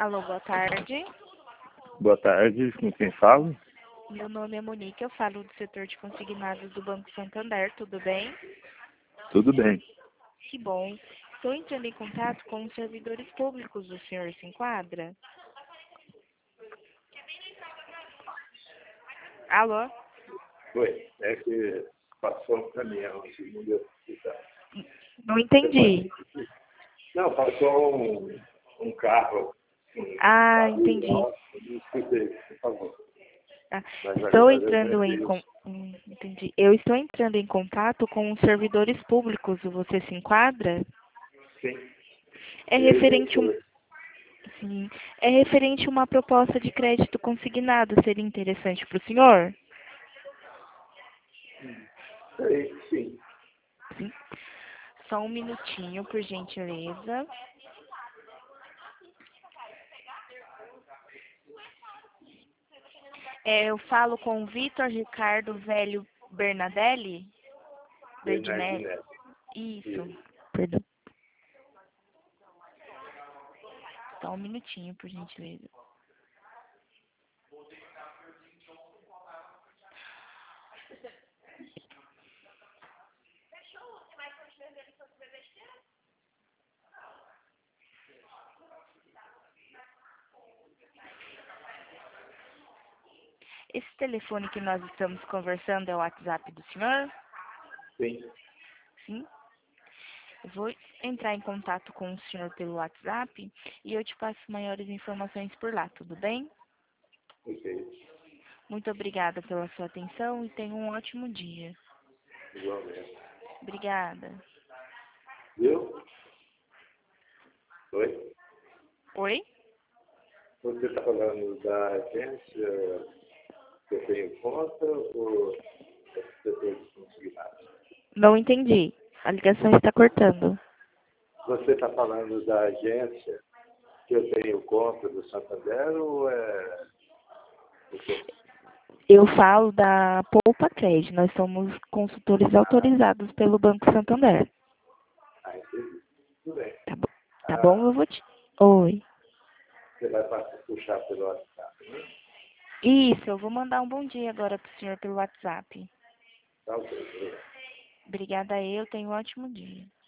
Alô, boa tarde. Boa tarde, com quem falo? Meu nome é Monique, eu falo do setor de consignados do Banco Santander, tudo bem? Tudo bem. Que bom. Estou entrando em contato com os servidores públicos, o senhor se enquadra? Alô? Oi, é que passou um caminhão, segundo eu escutar. Não entendi. Não, passou um carro. Ah, entendi. Não escutei, por favor. Ah, Mas estou agora entrando em entendi. Eu estou entrando em contato com os servidores públicos, você se enquadra? sim. É referente sim, é referente a uma proposta de crédito consignado, seria interessante para o senhor? Sim. Sim. Só um minutinho, por gentileza. Eu falo com o Vitor Ricardo Velho Bernadelli? Berdinelli? Bernardinelli. Isso. Perdão. Só um minutinho, por gentileza. Esse telefone que nós estamos conversando é o WhatsApp do senhor? Sim. Sim. Eu vou entrar em contato com o senhor pelo WhatsApp e eu te passo maiores informações por lá, tudo bem? Ok. Muito obrigada pela sua atenção e tenha um ótimo dia. Igualmente. Obrigada. Viu? Oi? Oi? Você está falando da agência que eu tenho conta ou do setor de consignados? Não entendi. A ligação está cortando. Você está falando da agência que eu tenho conta do Santander ou é o quê? Eu falo da Poupa Crédito. Nós somos consultores autorizados pelo Banco Santander. Ah, entendi. Tudo bem. Tá bom? Tá bom? Eu vou te... Oi. Você vai puxar pelo WhatsApp, né? Isso, eu vou mandar um bom dia agora pro senhor pelo WhatsApp. Tá ok. Obrigada a eu, tenha um ótimo dia.